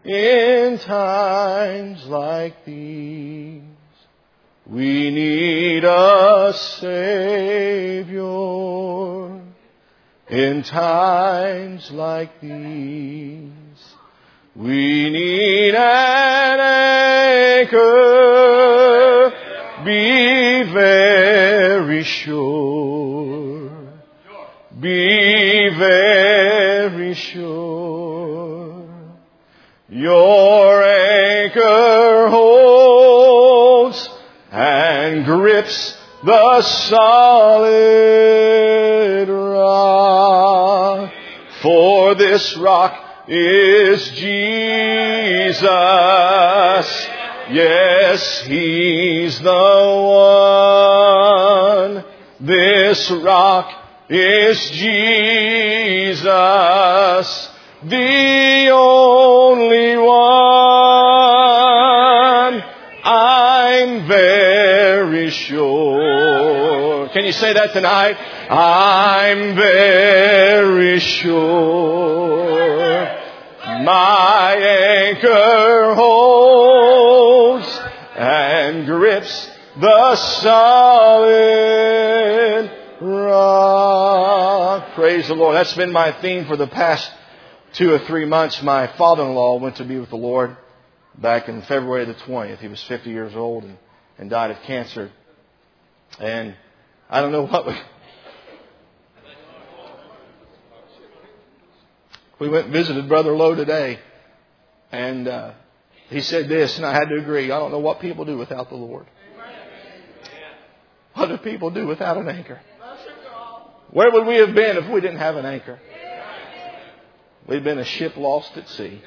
in times like these. We need a Savior in times like these. We need an anchor, be very sure. Be very sure. Your anchor holds and grips the solid rock. For this rock is Jesus. Yes, He's the one. This rock is Jesus, the only one. I'm very sure. Can you say that tonight? I'm very sure. My anchor holds and grips the solid rock. Praise the Lord. That's been my theme for the past 2 or 3 months. My father-in-law went to be with the Lord back in February the 20th. He was 50 years old and died of cancer. And I don't know what we went and visited Brother Lowe today, and he said this, and I had to agree. I don't know what people do without the Lord. What do people do without an anchor? Where would we have been if we didn't have an anchor? We'd been a ship lost at sea.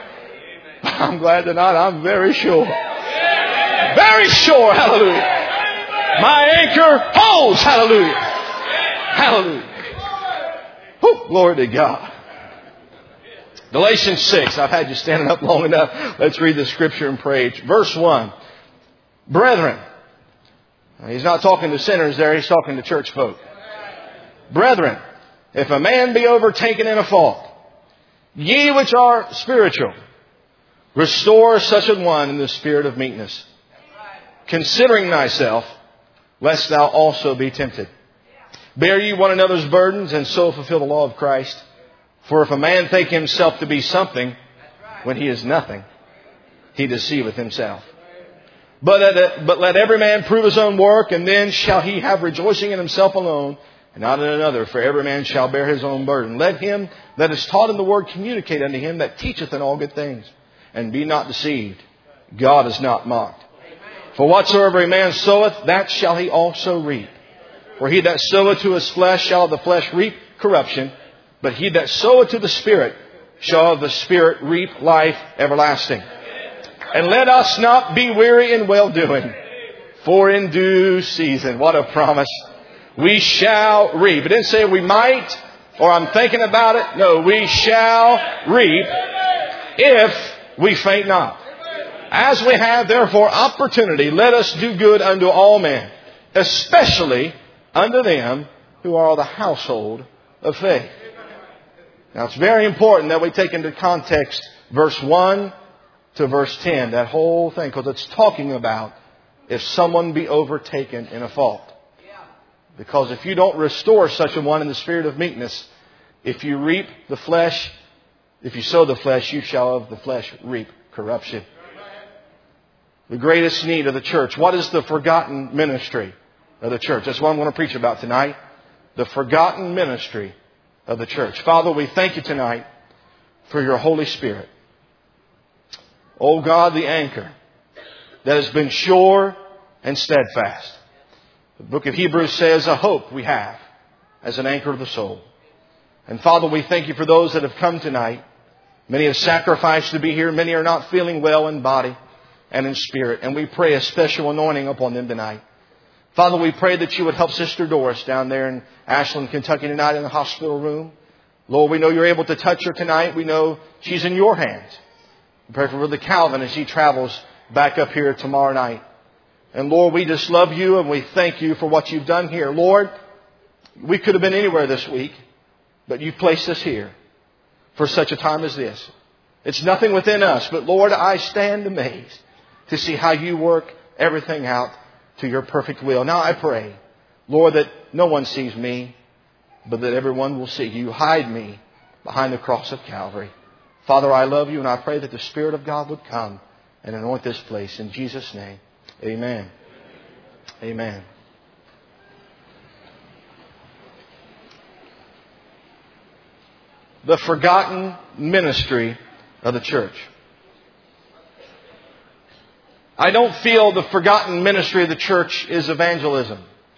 I'm glad tonight I'm very sure. Very sure, hallelujah. My anchor holds, hallelujah. Hallelujah. Whew, glory to God. Galatians 6. I've had you standing up long enough. Let's read the scripture and pray. Verse 1. Brethren. He's not talking to sinners there. He's talking to church folk. Brethren, if a man be overtaken in a fault, ye which are spiritual, restore such an one in the spirit of meekness, considering thyself, lest thou also be tempted. Bear ye one another's burdens, and so fulfill the law of Christ. For if a man think himself to be something, when he is nothing, he deceiveth himself. But let every man prove his own work, and then shall he have rejoicing in himself alone, and not in another. For every man shall bear his own burden. Let him that is taught in the word communicate unto him that teacheth in all good things. And be not deceived. God is not mocked. For whatsoever a man soweth, that shall he also reap. For he that soweth to his flesh shall of the flesh reap corruption. But he that soweth to the Spirit shall of the Spirit reap life everlasting. And let us not be weary in well-doing, for in due season, what a promise, we shall reap. It didn't say we might, or I'm thinking about it. No, we shall reap if we faint not. As we have therefore opportunity, let us do good unto all men, especially unto them who are of the household of faith. Now it's very important that we take into context verse 1 to verse 10, that whole thing, because it's talking about if someone be overtaken in a fault. Because if you don't restore such a one in the spirit of meekness, if you reap the flesh, if you sow the flesh, you shall of the flesh reap corruption. The greatest need of the church. What is the forgotten ministry of the church? That's what I'm going to preach about tonight. The forgotten ministry of the church. Father, we thank you tonight for your Holy Spirit. Oh God, the anchor that has been sure and steadfast. The book of Hebrews says a hope we have as an anchor of the soul. And Father, we thank you for those that have come tonight. Many have sacrificed to be here. Many are not feeling well in body and in spirit. And we pray a special anointing upon them tonight. Father, we pray that you would help Sister Doris down there in Ashland, Kentucky tonight in the hospital room. Lord, we know you're able to touch her tonight. We know she's in your hands. We pray for Brother Calvin as he travels back up here tomorrow night. And Lord, we just love you and we thank you for what you've done here. Lord, we could have been anywhere this week, but you've placed us here for such a time as this. It's nothing within us. But Lord, I stand amazed to see how you work everything out to your perfect will. Now I pray, Lord, that no one sees me, but that everyone will see you. Hide me behind the cross of Calvary. Father, I love you, and I pray that the Spirit of God would come and anoint this place. In Jesus' name, amen. Amen. The forgotten ministry of the church. I don't feel the forgotten ministry of the church is evangelism.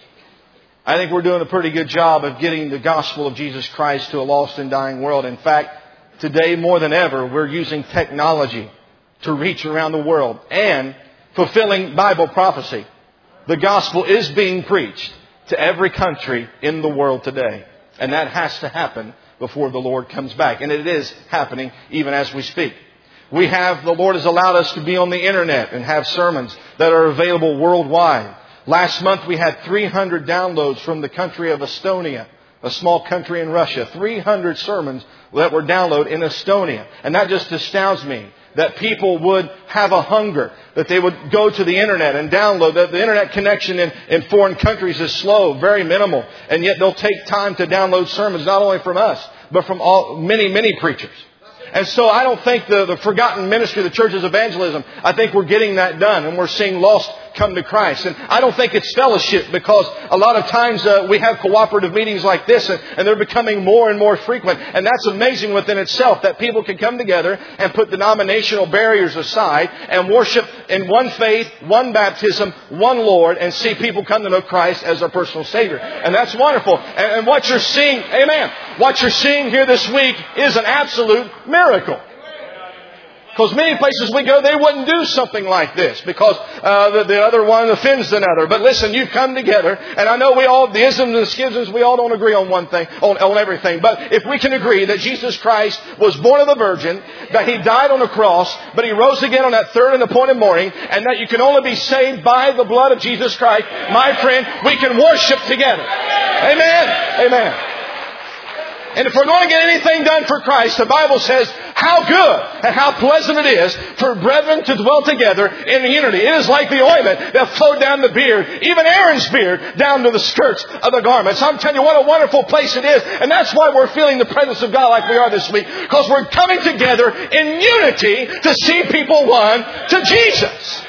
I think we're doing a pretty good job of getting the gospel of Jesus Christ to a lost and dying world. In fact, today more than ever, we're using technology to reach around the world and fulfilling Bible prophecy. The gospel is being preached to every country in the world today. And that has to happen before the Lord comes back. And it is happening even as we speak. The Lord has allowed us to be on the internet and have sermons that are available worldwide. Last month we had 300 downloads from the country of Estonia, a small country in Russia. 300 sermons that were downloaded in Estonia. And that just astounds me. That people would have a hunger, that they would go to the internet and download. That the internet connection in foreign countries is slow, very minimal. And yet they'll take time to download sermons, not only from us, but from many preachers. And so I don't think the forgotten ministry of the church is evangelism. I think we're getting that done, and we're seeing lost come to Christ. And I don't think it's fellowship, because a lot of times we have cooperative meetings like this, and they're becoming more and more frequent. And that's amazing within itself, that people can come together and put denominational barriers aside and worship in one faith, one baptism, one Lord, and see people come to know Christ as their personal Savior. And that's wonderful. And what you're seeing, amen, what you're seeing here this week is an absolute miracle. Because many places we go, they wouldn't do something like this, because the other one offends another. But listen, you've come together, and I know the isms and schisms, we all don't agree on one thing, on everything. But if we can agree that Jesus Christ was born of a virgin, that He died on a cross, but He rose again on that third and appointed morning, and that you can only be saved by the blood of Jesus Christ, my friend, we can worship together. Amen. Amen. And if we're going to get anything done for Christ, the Bible says how good and how pleasant it is for brethren to dwell together in unity. It is like the ointment that flowed down the beard, even Aaron's beard, down to the skirts of the garments. I'm telling you what a wonderful place it is. And that's why we're feeling the presence of God like we are this week. Because we're coming together in unity to see people won to Jesus.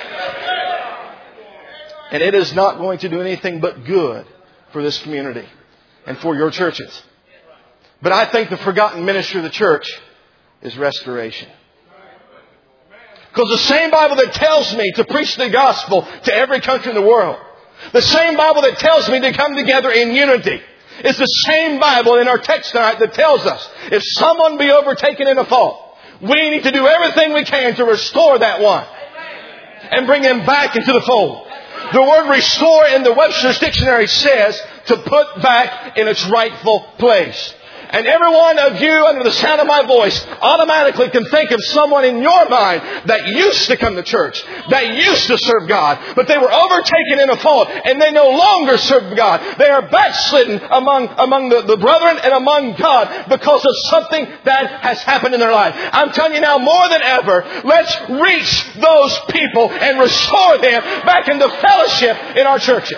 And it is not going to do anything but good for this community and for your churches. But I think the forgotten ministry of the church is restoration. Because the same Bible that tells me to preach the gospel to every country in the world, the same Bible that tells me to come together in unity, is the same Bible in our text tonight that tells us if someone be overtaken in a fault, we need to do everything we can to restore that one and bring him back into the fold. The word restore in the Webster's Dictionary says to put back in its rightful place. And every one of you under the sound of my voice automatically can think of someone in your mind that used to come to church, that used to serve God, but they were overtaken in a fault and they no longer serve God. They are backslidden among the brethren and among God because of something that has happened in their life. I'm telling you now, more than ever, let's reach those people and restore them back into fellowship in our churches.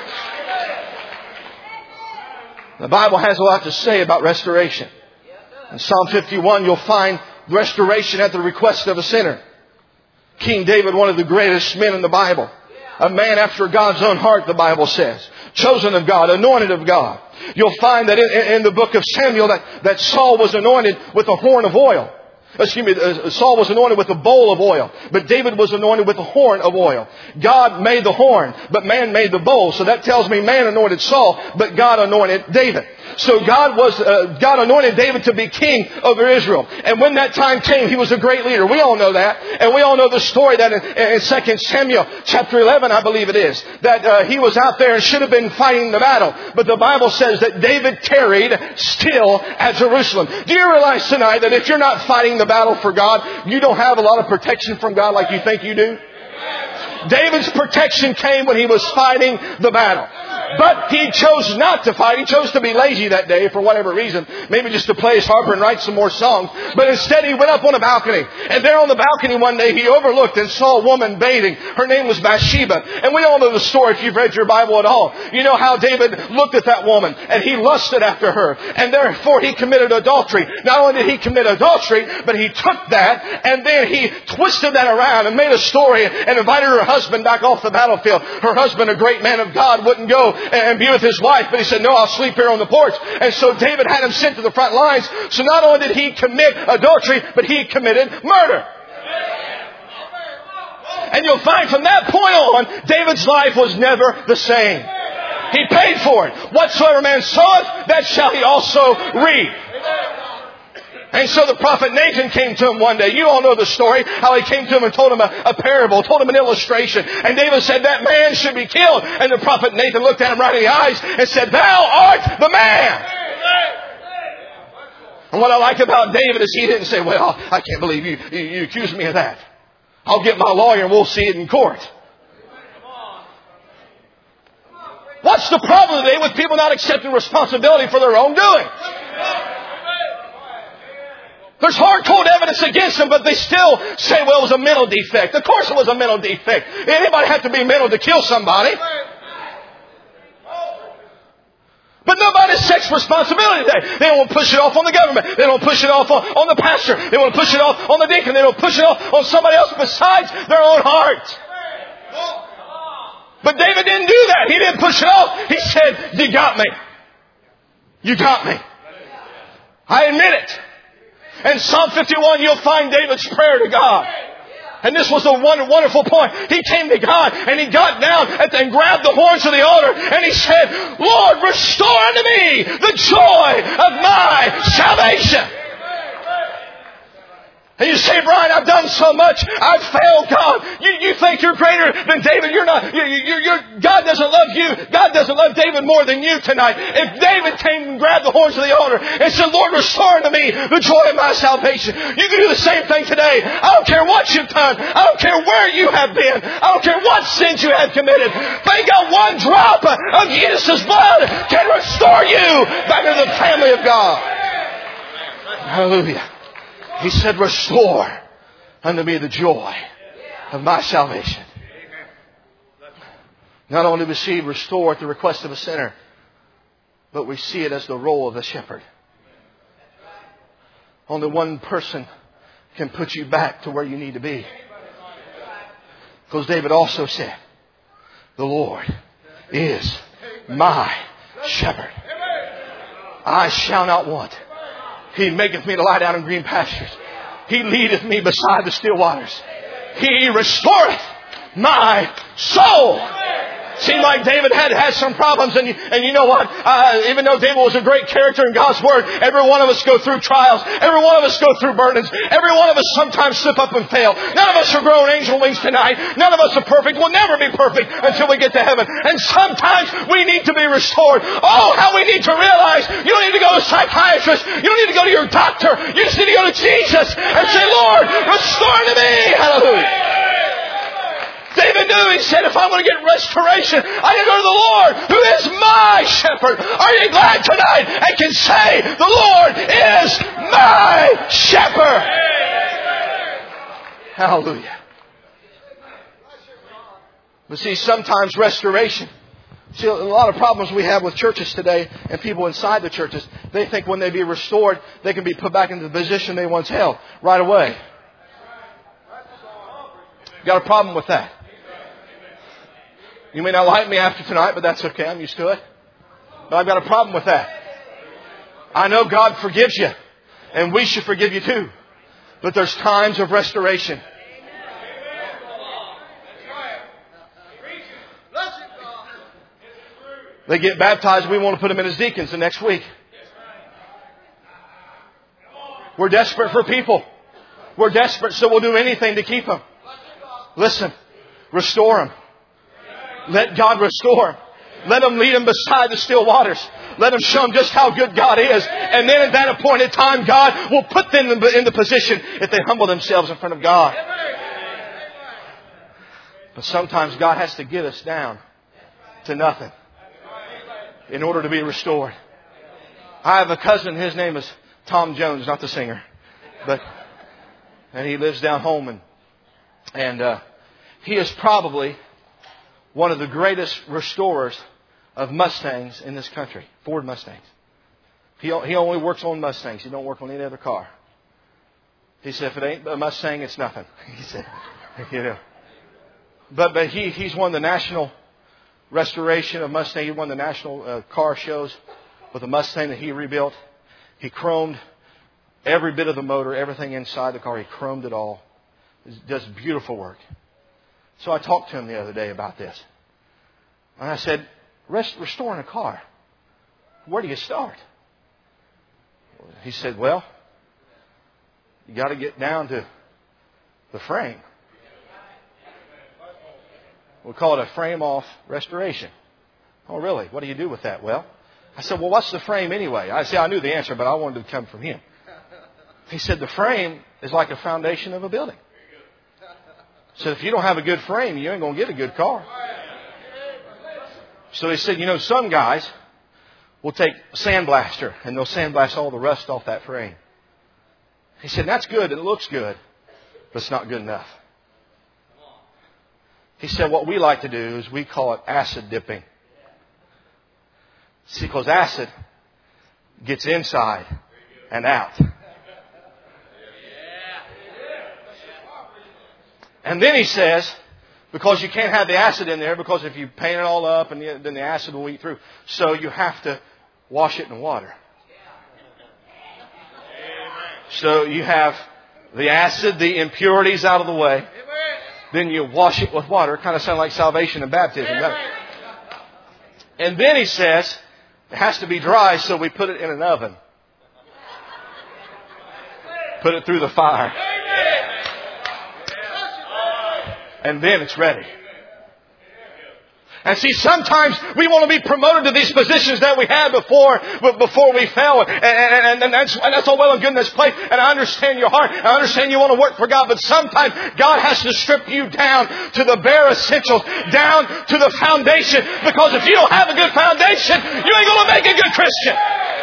The Bible has a lot to say about restoration. In Psalm 51, you'll find restoration at the request of a sinner. King David, one of the greatest men in the Bible. A man after God's own heart, the Bible says. Chosen of God, anointed of God. You'll find that in the book of Samuel that Saul was anointed with a horn of oil. Saul was anointed with a bowl of oil, but David was anointed with a horn of oil. God made the horn, but man made the bowl. So that tells me man anointed Saul, but God anointed David. So God anointed David to be king over Israel. And when that time came, he was a great leader. We all know that. And we all know the story that in 2 Samuel chapter 11, I believe it is, that he was out there and should have been fighting the battle. But the Bible says that David tarried still at Jerusalem. Do you realize tonight that if you're not fighting the battle for God, you don't have a lot of protection from God like you think you do? David's protection came when he was fighting the battle. But he chose not to fight. He chose to be lazy that day for whatever reason. Maybe just to play his harp and write some more songs. But instead he went up on a balcony. And there on the balcony one day he overlooked and saw a woman bathing. Her name was Bathsheba. And we all know the story if you've read your Bible at all. You know how David looked at that woman and he lusted after her. And therefore he committed adultery. Not only did he commit adultery, but he took that and then he twisted that around and made a story and invited her husband back off the battlefield. Her husband, a great man of God, wouldn't go and be with his wife, but he said, no, I'll sleep here on the porch. And so David had him sent to the front lines. So not only did he commit adultery, but he committed murder. And you'll find from that point on, David's life was never the same. He paid for it. Whatsoever man soweth, that shall he also reap. And so the prophet Nathan came to him one day. You all know the story, how he came to him and told him a parable, told him an illustration. And David said, that man should be killed. And the prophet Nathan looked at him right in the eyes and said, thou art the man. And what I like about David is he didn't say, well, I can't believe you accused me of that. I'll get my lawyer and we'll see it in court. What's the problem today with people not accepting responsibility for their own doing? There's hard-cold evidence against them, but they still say, well, it was a mental defect. Of course it was a mental defect. Anybody have to be mental to kill somebody? But nobody takes responsibility today. They don't push it off on the government. They don't push it off on the pastor. They don't push it off on the deacon. They don't push it off on somebody else besides their own heart. But David didn't do that. He didn't push it off. He said, you got me. You got me. I admit it. In Psalm 51, you'll find David's prayer to God. And this was a wonderful point. He came to God and he got down and grabbed the horns of the altar and he said, Lord, restore unto me the joy of my salvation. And you say, Brian, I've done so much. I've failed God. You think you're greater than David. You're not. God doesn't love you. God doesn't love David more than you tonight. If David came and grabbed the horns of the altar and said, Lord, restore unto me the joy of my salvation. You can do the same thing today. I don't care what you've done. I don't care where you have been. I don't care what sins you have committed. Thank God one drop of Jesus' blood can restore you back to the family of God. Hallelujah. He said, restore unto me the joy of my salvation. Not only do we see restore at the request of a sinner, but we see it as the role of a shepherd. Only one person can put you back to where you need to be. Because David also said, the Lord is my shepherd. I shall not want. He maketh me to lie down in green pastures. He leadeth me beside the still waters. He restoreth my soul. Seemed like David had some problems, and you know what? Even though David was a great character in God's Word, every one of us go through trials. Every one of us go through burdens. Every one of us sometimes slip up and fail. None of us are growing angel wings tonight. None of us are perfect. We'll never be perfect until we get to heaven. And sometimes we need to be restored. Oh, how we need to realize you don't need to go to a psychiatrist. You don't need to go to your doctor. You just need to go to Jesus and say, Lord, restore to me. Hallelujah. David knew, he said, if I'm going to get restoration, I can go to the Lord, who is my shepherd. Are you glad tonight and can say, the Lord is my shepherd? Hallelujah. But see, sometimes restoration. See, a lot of problems we have with churches today and people inside the churches, they think when they be restored, they can be put back into the position they once held right away. Got a problem with that. You may not like me after tonight, but that's okay. I'm used to it. But I've got a problem with that. I know God forgives you. And we should forgive you too. But there's times of restoration. They get baptized. We want to put them in as deacons the next week. We're desperate for people. We're desperate, so we'll do anything to keep them. Listen. Restore them. Let God restore them. Let them lead them beside the still waters. Let them show them just how good God is. And then at that appointed time, God will put them in the position if they humble themselves in front of God. But sometimes God has to get us down to nothing. in order to be restored. I have a cousin, his name is Tom Jones, not the singer, and he lives down home, and he is probably one of the greatest restorers of Mustangs in this country, Ford Mustangs. He only works on Mustangs. He don't work on any other car. He said, if it ain't a Mustang, it's nothing. He said, But he's won the national restoration of Mustang. He won the national car shows with a Mustang that he rebuilt. He chromed every bit of the motor, everything inside the car. He chromed it all. He does beautiful work. So I talked to him the other day about this. And I said, restoring a car, where do you start? He said, well, you got to get down to the frame. We call it a frame-off restoration. Oh, really? What do you do with that? Well, I said, well, what's the frame anyway? I knew the answer, but I wanted to come from him. He said, the frame is like a foundation of a building. So if you don't have a good frame, you ain't going to get a good car. So he said, some guys will take a sandblaster and they'll sandblast all the rust off that frame. He said, that's good. It looks good, but it's not good enough. He said, what we like to do is we call it acid dipping. See, because acid gets inside and out. And then he says, because you can't have the acid in there, because if you paint it all up, and then the acid will eat through. So you have to wash it in water. So you have the acid, the impurities out of the way. Then you wash it with water. It kind of sounds like salvation and baptism, doesn't it? And then he says, it has to be dry, so we put it in an oven. Put it through the fire. And then it's ready. And see, sometimes we want to be promoted to these positions that we had before we fell. And that's all well and good in this place. And I understand your heart. I understand you want to work for God. But sometimes God has to strip you down to the bare essentials, down to the foundation. Because if you don't have a good foundation, you ain't going to make a good Christian.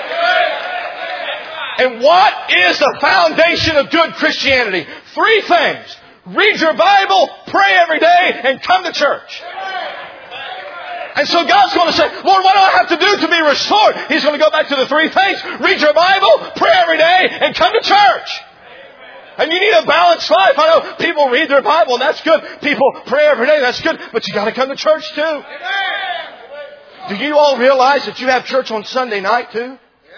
And what is the foundation of good Christianity? 3 things. Read your Bible, pray every day, and come to church. And so God's going to say, Lord, what do I have to do to be restored? He's going to go back to the 3 things. Read your Bible, pray every day, and come to church. And you need a balanced life. I know people read their Bible, and that's good. People pray every day, that's good. But you got to come to church too. Do you all realize that you have church on Sunday night too?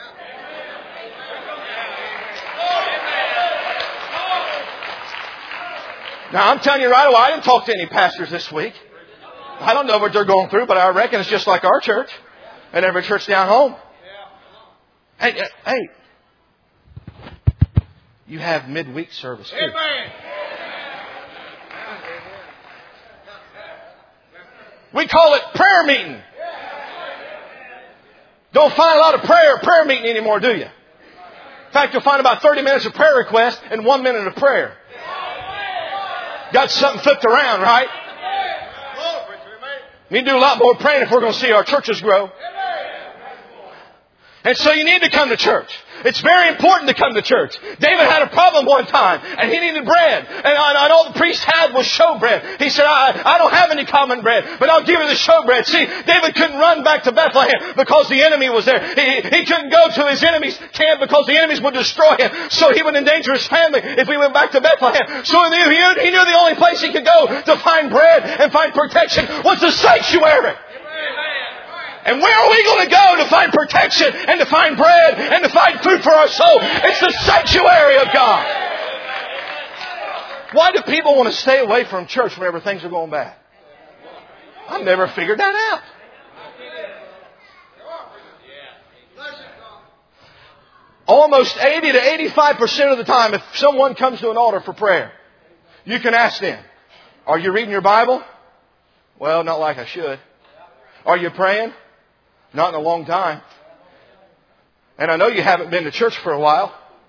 Now, I'm telling you right away, I didn't talk to any pastors this week. I don't know what they're going through, but I reckon it's just like our church and every church down home. Hey, you have midweek service too. We call it prayer meeting. Don't find a lot of prayer meeting anymore, do you? In fact, you'll find about 30 minutes of prayer request and 1 minute of prayer. Got something flipped around, right? We need to do a lot more praying if we're going to see our churches grow. And so you need to come to church. It's very important to come to church. David had a problem one time, and he needed bread. And all the priest had was showbread. He said, I don't have any common bread, but I'll give you the showbread. See, David couldn't run back to Bethlehem because the enemy was there. He couldn't go to his enemy's camp because the enemies would destroy him. So he would endanger his family if he went back to Bethlehem. So he knew the only place he could go to find bread and find protection was the sanctuary. And where are we going to go to find protection and to find bread and to find food for our soul? It's the sanctuary of God. Why do people want to stay away from church whenever things are going bad? I've never figured that out. Almost 80 to 85% of the time, if someone comes to an altar for prayer, you can ask them, are you reading your Bible? Well, not like I should. Are you praying? Not in a long time. And I know you haven't been to church for a while.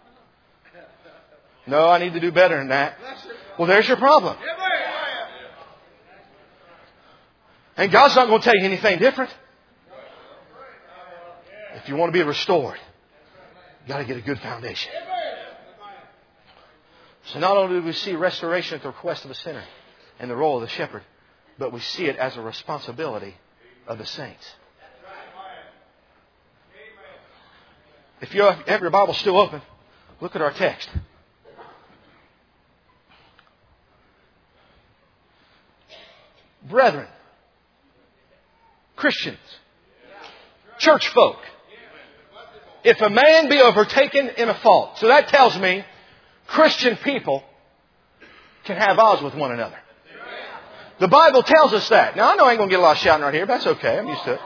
No, I need to do better than that. Well, there's your problem. And God's not going to tell you anything different. If you want to be restored, you've got to get a good foundation. So not only do we see restoration at the request of a sinner and the role of the shepherd, but we see it as a responsibility of the saints. If you have your Bible still open, look at our text. Brethren, Christians, church folk, if a man be overtaken in a fault. So that tells me Christian people can have odds with one another. The Bible tells us that. Now, I know I ain't going to get a lot of shouting right here, but that's okay. I'm used to it.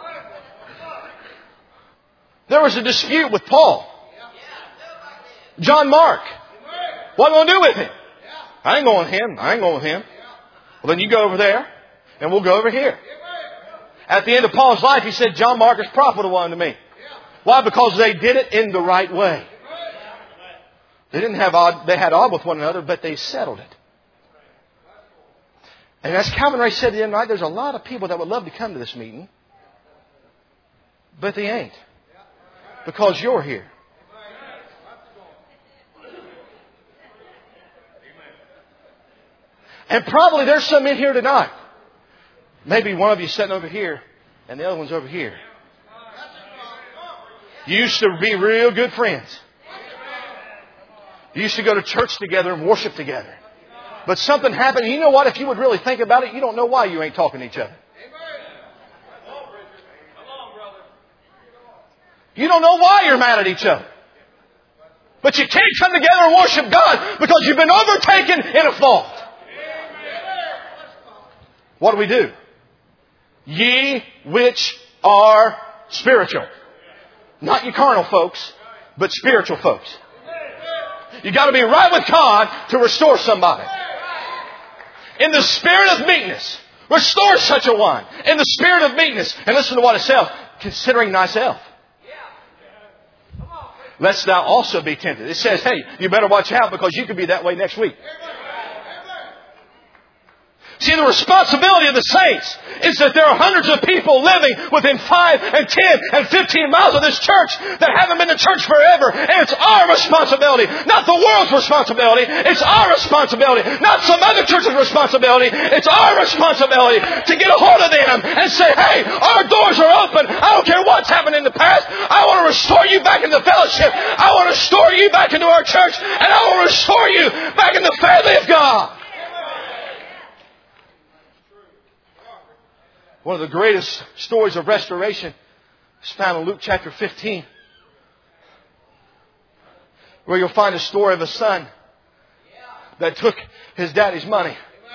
There was a dispute with Paul. John Mark. What am I going to do with him? I ain't going with him. I ain't going with him. Well, then you go over there, and we'll go over here. At the end of Paul's life, he said, John Mark is profitable unto me. Why? Because they did it in the right way. They didn't have odd, they had odd with one another, but they settled it. And as Calvin Ray said the other night, there's a lot of people that would love to come to this meeting, but they ain't. Because you're here. And probably there's some in here tonight. Maybe one of you sitting over here and the other one's over here. You used to be real good friends. You used to go to church together and worship together. But something happened. You know what? If you would really think about it, you don't know why you ain't talking to each other. You don't know why you're mad at each other. But you can't come together and worship God because you've been overtaken in a fault. What do? Ye which are spiritual. Not you carnal folks, but spiritual folks. You've got to be right with God to restore somebody. In the spirit of meekness, restore such a one. In the spirit of meekness. And listen to what it says. Considering thyself. Lest thou also be tempted. It says, hey, you better watch out because you could be that way next week. See, the responsibility of the saints is that there are hundreds of people living within 5 and 10 and 15 miles of this church that haven't been to church forever. And it's our responsibility, not the world's responsibility. It's our responsibility, not some other church's responsibility. It's our responsibility to get a hold of them and say, hey, our doors are open. I don't care what's happened in the past. I want to restore you back into fellowship. I want to restore you back into our church. And I want to restore you back in the family of God. One of the greatest stories of restoration is found in Luke chapter 15, where you'll find a story of a son that took his daddy's money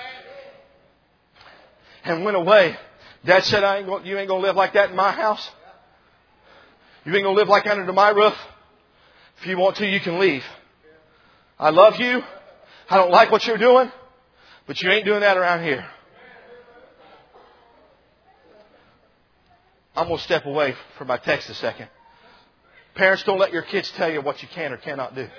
and went away. Dad said, you ain't going to live like that in my house. You ain't going to live like that under my roof. If you want to, you can leave. I love you. I don't like what you're doing, but you ain't doing that around here. I'm going to step away from my text a second. Parents, don't let your kids tell you what you can or cannot do.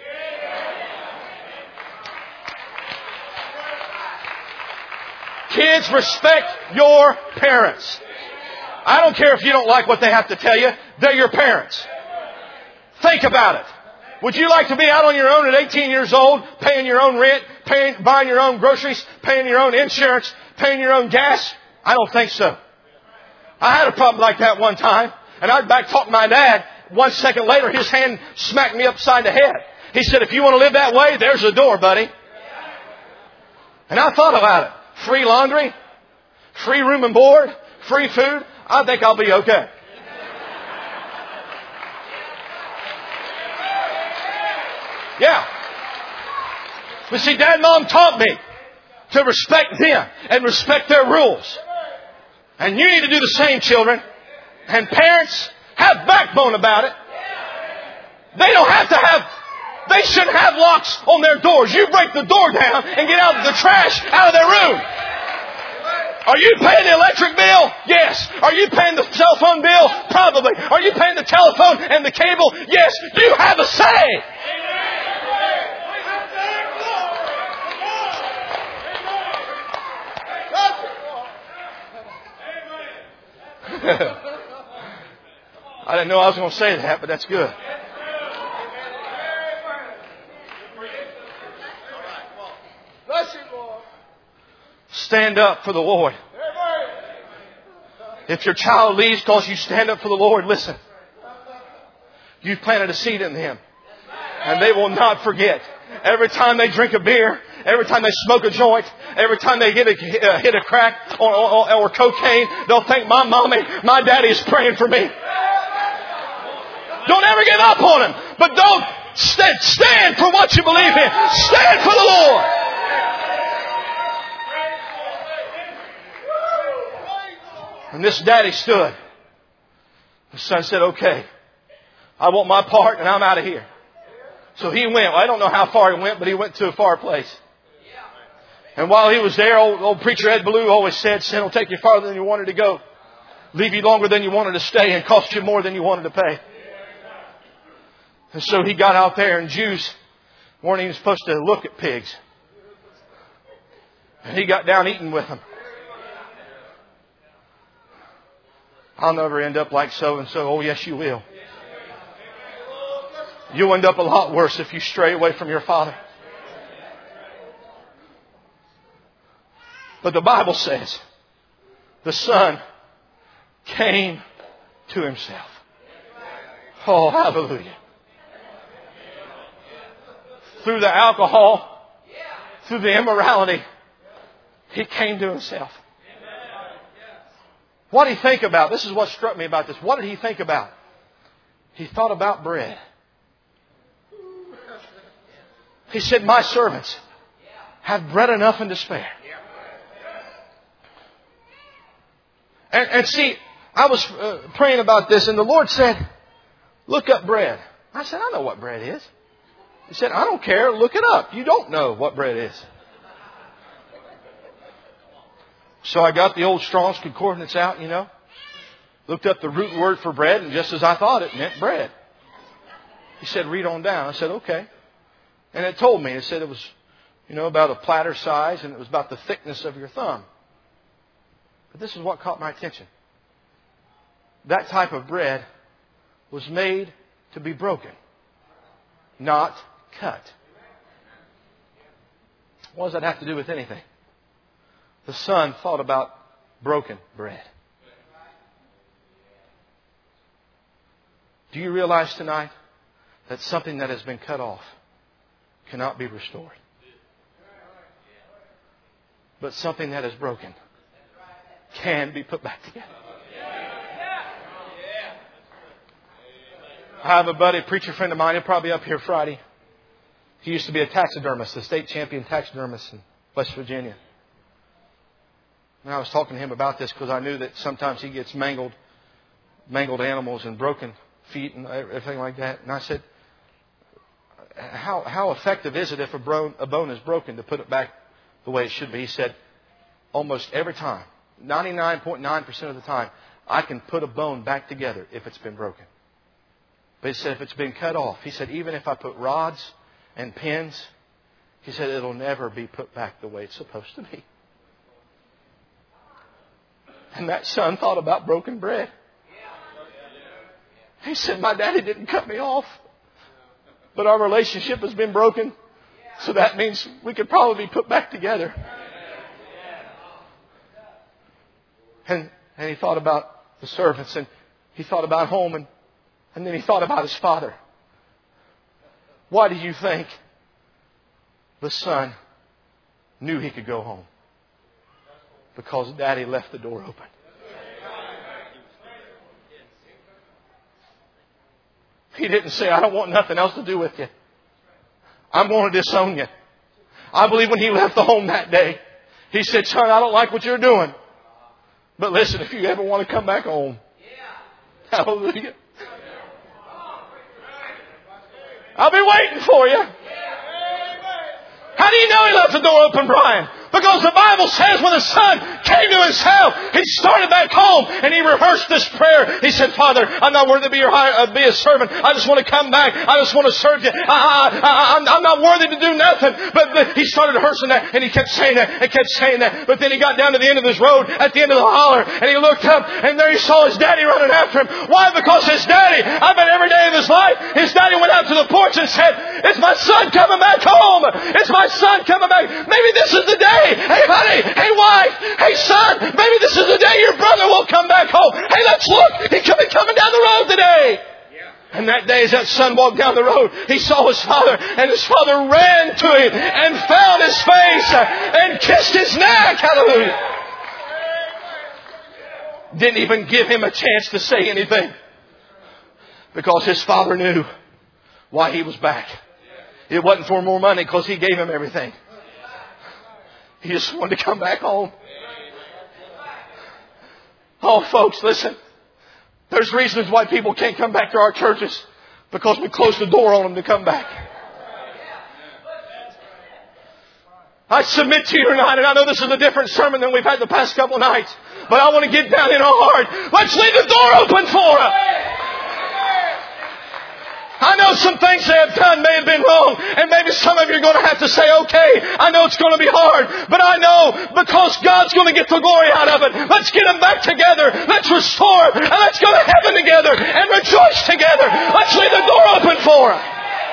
Kids, respect your parents. I don't care if you don't like what they have to tell you. They're your parents. Think about it. Would you like to be out on your own at 18 years old, paying your own rent, buying your own groceries, paying your own insurance, paying your own gas? I don't think so. I had a problem like that one time, and I'd back talk my dad. 1 second later, his hand smacked me upside the head. He said, if you want to live that way, there's the door, buddy. And I thought about it. Free laundry, free room and board, free food. I think I'll be okay. Yeah. But see, Dad and Mom taught me to respect them and respect their rules. And you need to do the same, children. And parents, have backbone about it. They shouldn't have locks on their doors. You break the door down and get out the trash out of their room. Are you paying the electric bill? Yes. Are you paying the cell phone bill? Probably. Are you paying the telephone and the cable? Yes. You have a say. I didn't know I was going to say that, but that's good. Stand up for the Lord. If your child leaves because you stand up for the Lord, listen. You've planted a seed in them. And they will not forget. Every time they drink a beer, every time they smoke a joint, every time they hit a crack or cocaine, they'll think, my mommy, my daddy is praying for me. Don't ever give up on them. But don't stand for what you believe in. Stand for the Lord. And this daddy stood. The son said, okay, I want my part and I'm out of here. So he went. Well, I don't know how far he went, but he went to a far place. And while he was there, old preacher Ed Blue always said, sin will take you farther than you wanted to go, leave you longer than you wanted to stay, and cost you more than you wanted to pay. And so he got out there, and Jews weren't even supposed to look at pigs. And he got down eating with them. I'll never end up like so and so. Oh, yes, you will. You'll end up a lot worse if you stray away from your Father. But the Bible says the Son came to Himself. Oh, hallelujah. Through the alcohol, through the immorality, He came to Himself. What did He think about? This is what struck me about this. What did He think about? He thought about bread. He said, my servants have bread enough and to spare. And see, I was praying about this, and the Lord said, look up bread. I said, I know what bread is. He said, I don't care. Look it up. You don't know what bread is. So I got the old Strong's Concordance out, looked up the root word for bread, and just as I thought, it meant bread. He said, read on down. I said, okay. And it told me, it said it was, about a platter size, and it was about the thickness of your thumb. But this is what caught my attention. That type of bread was made to be broken, not cut. What does that have to do with anything? The Son thought about broken bread. Do you realize tonight that something that has been cut off cannot be restored? But something that is broken can be put back together. I have a buddy, a preacher friend of mine, he'll probably be up here Friday. He used to be a taxidermist, a state champion taxidermist in West Virginia. And I was talking to him about this because I knew that sometimes he gets mangled animals and broken feet and everything like that. And I said, how effective is it if a bone is broken to put it back the way it should be? He said, almost every time, 99.9% of the time, I can put a bone back together if it's been broken. But he said, if it's been cut off, he said, even if I put rods and pins, he said, it'll never be put back the way it's supposed to be. And that son thought about broken bread. He said, my daddy didn't cut me off, but our relationship has been broken. So that means we could probably be put back together. And he thought about the servants, and he thought about home, and then he thought about his father. Why do you think the son knew he could go home? Because Daddy left the door open. He didn't say, I don't want nothing else to do with you. I'm going to disown you. I believe when he left the home that day, he said, son, I don't like what you're doing. But listen, if you ever want to come back home, hallelujah, I'll be waiting for you. How do you know he left the door open, Brian? Because the Bible says when the son came to himself, he started back home and he rehearsed this prayer. He said, Father, I'm not worthy to be a servant. I just want to come back. I just want to serve you. I'm not worthy to do nothing. But he started rehearsing that and he kept saying that and kept saying that. But then he got down to the end of this road at the end of the holler and he looked up and there he saw his daddy running after him. Why? Because his daddy, I bet every day of his life, his daddy went out to the porch and said, it's my son coming back home. It's my son coming back. Maybe this is the day. Hey, honey. Hey, wife. Hey, son. Maybe this is the day your brother will come back home. Hey, let's look. He's coming down the road today. And that day as that son walked down the road, he saw his father, and his father ran to him and fell on his face and kissed his neck. Hallelujah. Didn't even give him a chance to say anything. Because his father knew why he was back. It wasn't for more money because he gave him everything. He just wanted to come back home. Oh, folks, listen. There's reasons why people can't come back to our churches. Because we closed the door on them to come back. I submit to you tonight, and I know this is a different sermon than we've had the past couple of nights. But I want to get down in our heart. Let's leave the door open for them. I know some things they have done may have been wrong. And maybe some of you are going to have to say, okay, I know it's going to be hard. But I know because God's going to get the glory out of it. Let's get them back together. Let's restore. And let's go to heaven together and rejoice together. Let's leave the door open for them.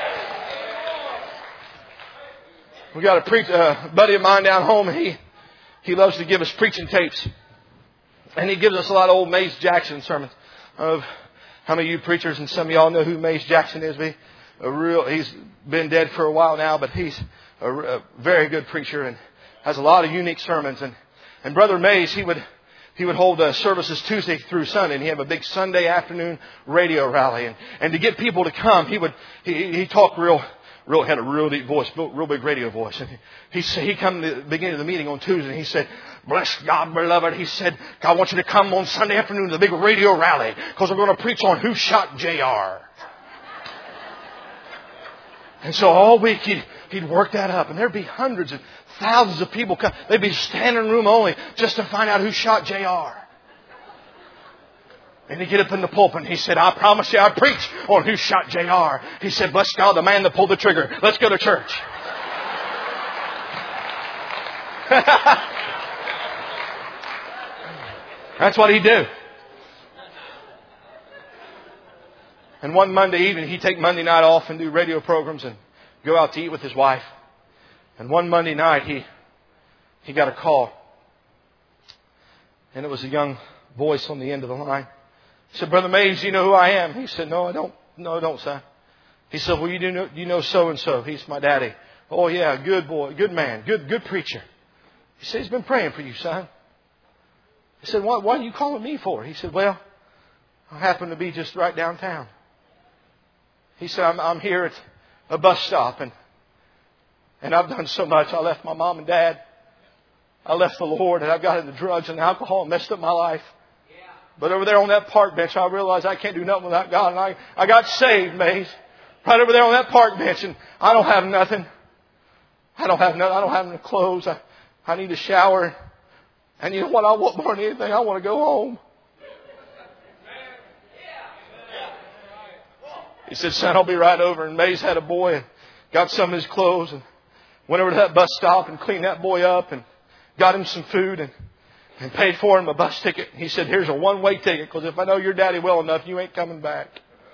We got a buddy of mine down home. And he loves to give us preaching tapes. And he gives us a lot of old Mays Jackson sermons. How many of you preachers and some of y'all know who Mays Jackson is? He's been dead for a while now, but he's a very good preacher and has a lot of unique sermons. And Brother Mays, he would hold services Tuesday through Sunday, and he'd have a big Sunday afternoon radio rally. And to get people to come, he talked had a real deep voice, real big radio voice. And he come to the beginning of the meeting on Tuesday and he said, bless God, beloved. He said, I want you to come on Sunday afternoon to the big radio rally because we're going to preach on who shot JR. And so all week he'd work that up and there'd be hundreds and thousands of people come. They'd be standing room only just to find out who shot JR. And he'd get up in the pulpit and he said, I promise you I preach on who shot JR. He said, bless God, the man that pulled the trigger. Let's go to church. That's what he'd do. And one Monday evening, he'd take Monday night off and do radio programs and go out to eat with his wife. And one Monday night, he got a call. And it was a young voice on the end of the line. He said, Brother Mays, you know who I am? He said, No, I don't. No, I don't, son. He said, well, you know so-and-so. He's my daddy. Oh, yeah, good boy, good man, good preacher. He said, he's been praying for you, son. He said, what are you calling me for? He said, well, I happen to be just right downtown. He said, I'm here at a bus stop and I've done so much. I left my mom and dad. I left the Lord and I got into drugs and alcohol and messed up my life. But over there on that park bench, I realized I can't do nothing without God. And I got saved, Mays. Right over there on that park bench. And I don't have nothing. I don't have no clothes. I need a shower. And you know what I want more than anything? I want to go home. He said, son, I'll be right over. And Mays had a boy and got some of his clothes and went over to that bus stop and cleaned that boy up and got him some food and paid for him a bus ticket. He said, here's a one-way ticket because if I know your daddy well enough, you ain't coming back.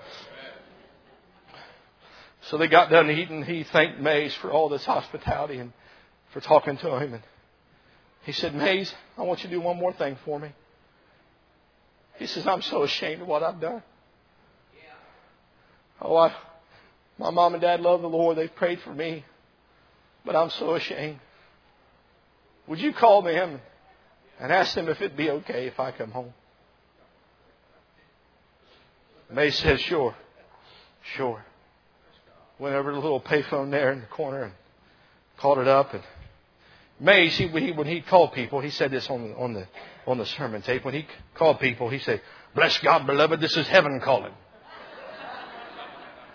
So they got done eating. He thanked Mays for all this hospitality and for talking to him. And he said, Mays, I want you to do one more thing for me. He says, I'm so ashamed of what I've done. Oh, my mom and dad love the Lord. They've prayed for me. But I'm so ashamed. Would you call them and ask them if it'd be okay if I come home? Mays says, sure. Went over to the little payphone there in the corner and called it up. And Mays, when he called people, he said this on the sermon tape. When he called people, he said, bless God, beloved, this is heaven calling.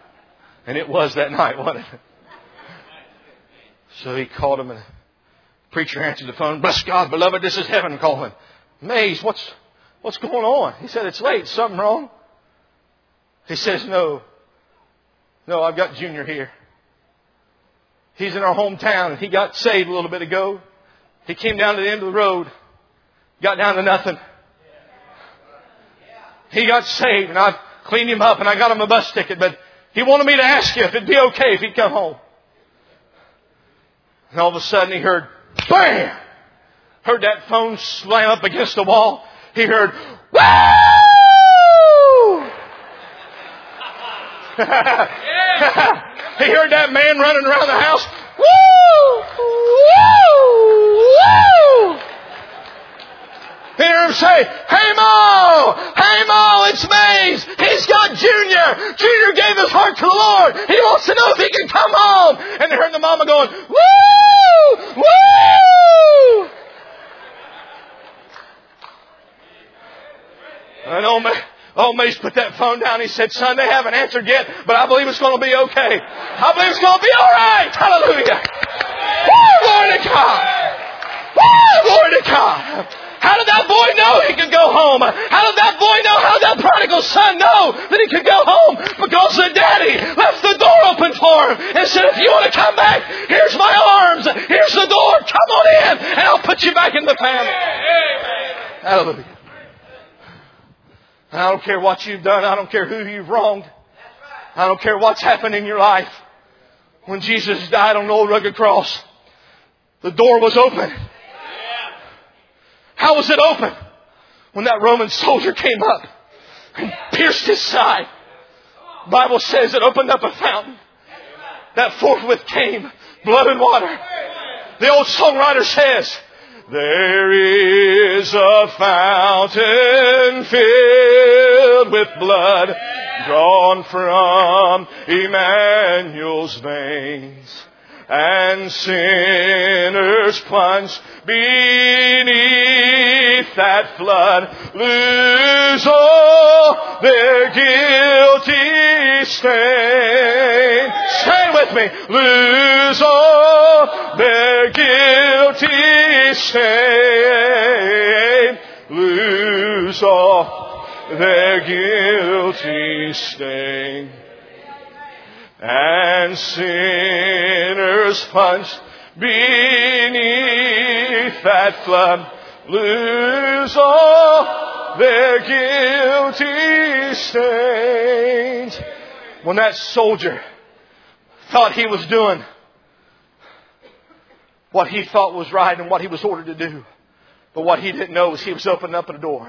And it was that night, wasn't it? So he called them and Preacher answered the phone. Bless God, beloved, this is heaven calling. Mays, what's going on? He said, it's late. Something wrong? He says, no, I've got Junior here. He's in our hometown and he got saved a little bit ago. He came down to the end of the road, got down to nothing. He got saved and I've cleaned him up and I got him a bus ticket, but he wanted me to ask you if it'd be okay if he'd come home. And all of a sudden he heard, bam! Heard that phone slam up against the wall. He heard, woo! He heard that man running around the house. Woo! Woo! Woo! He heard him say, hey Mo, it's Mays. He's got Junior. Junior gave his heart to the Lord. He wants to know if he can come home. And they heard the mama going, woo! Woo! And old Mays put that phone down. He said, son, they haven't answered yet, but I believe it's going to be okay. I believe it's going to be all right. Hallelujah. Woo! Glory to God. Woo! Glory to God. How did that boy know he could go home? How did that boy know? How did that prodigal son know that he could go home? Because the daddy left the door open for him and said, if you want to come back, here's my arms. Here's the door. Come on in and I'll put you back in the family. Hallelujah. I don't care what you've done. I don't care who you've wronged. I don't care what's happened in your life. When Jesus died on the old rugged cross, the door was open. How was it open? When that Roman soldier came up and pierced his side. The Bible says it opened up a fountain that forthwith came blood and water. The old songwriter says, there is a fountain filled with blood drawn from Emmanuel's veins, and sinners plunged beneath that flood lose all their guilty stain. Say with me. Lose all their guilty stain. Lose all their guilty stain. And sinners plunged beneath that flood lose all their guilty stains. When that soldier thought he was doing what he thought was right and what he was ordered to do, but what he didn't know was he was opening up a door.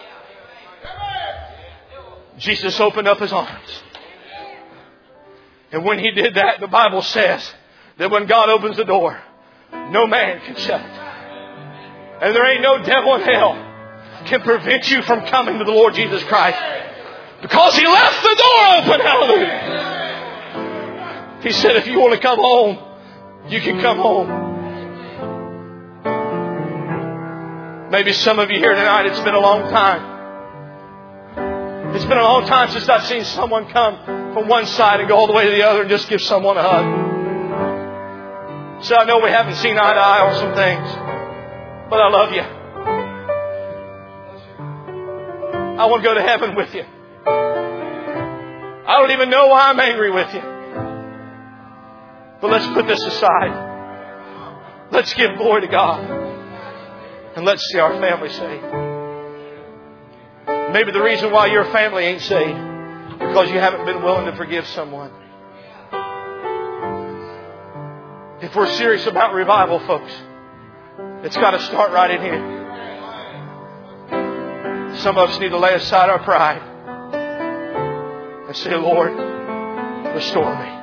Jesus opened up his arms. And when he did that, the Bible says that when God opens the door, no man can shut it. And there ain't no devil in hell can prevent you from coming to the Lord Jesus Christ. Because He left the door open. Hallelujah. He said, if you want to come home, you can come home. Maybe some of you here tonight, it's been a long time. It's been a long time since I've seen someone come from one side and go all the way to the other and just give someone a hug. So I know we haven't seen eye to eye on some things, but I love you. I want to go to heaven with you. I don't even know why I'm angry with you. But let's put this aside. Let's give glory to God. And let's see our family saved. Maybe the reason why your family ain't saved is because you haven't been willing to forgive someone. If we're serious about revival, folks, it's got to start right in here. Some of us need to lay aside our pride and say, Lord, restore me.